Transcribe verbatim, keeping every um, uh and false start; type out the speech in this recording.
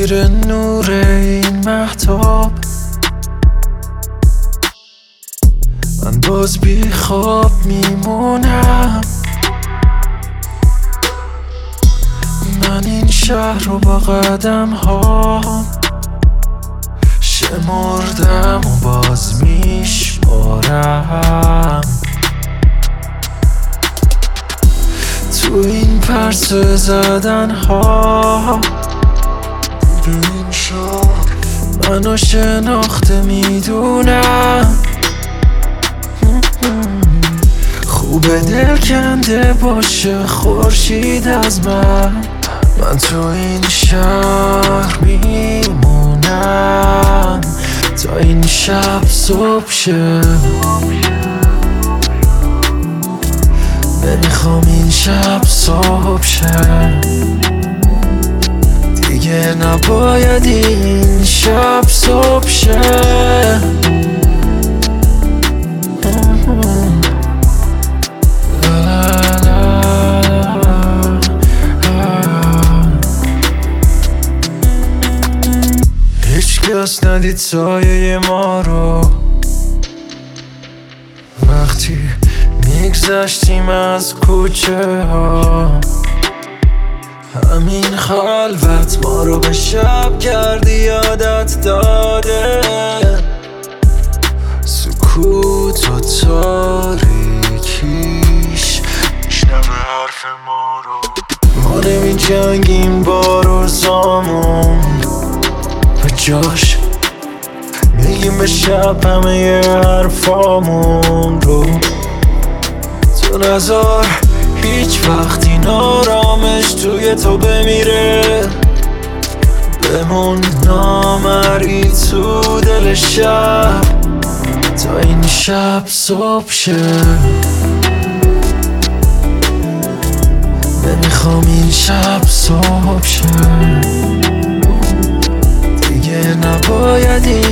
زیر نور این مهتاب من باز بی خواب میمونم. من این شهر رو با قدم ها شمردم و باز میشمارم. تو این پرسه زدن ها این شهر منو شناخته میدونم. خوبه دل کنده باشه خورشید از من. من تو این شهر میمونم تا این شب صبح شه. نمیخوام این شب صبح شه. دیگه نباید این شب صبح شه. هیچکس ندید سایه ما رو وقتی میگذشتیم از کوچه ها. همین خلوت ما رو به شب کردی یادت داده. سکوت و تاریکیش میشنوه حرف ما رو. ما نمی جنگیم با روزامون به جاش میگیم به شب همه حرفامون رو. تو نذار هیچ وقت این آرامش توی تو بمیره. بمون نامری تو دل شب تا این شب صبح شه. نمیخوام این شب صبح شه. دیگه نباید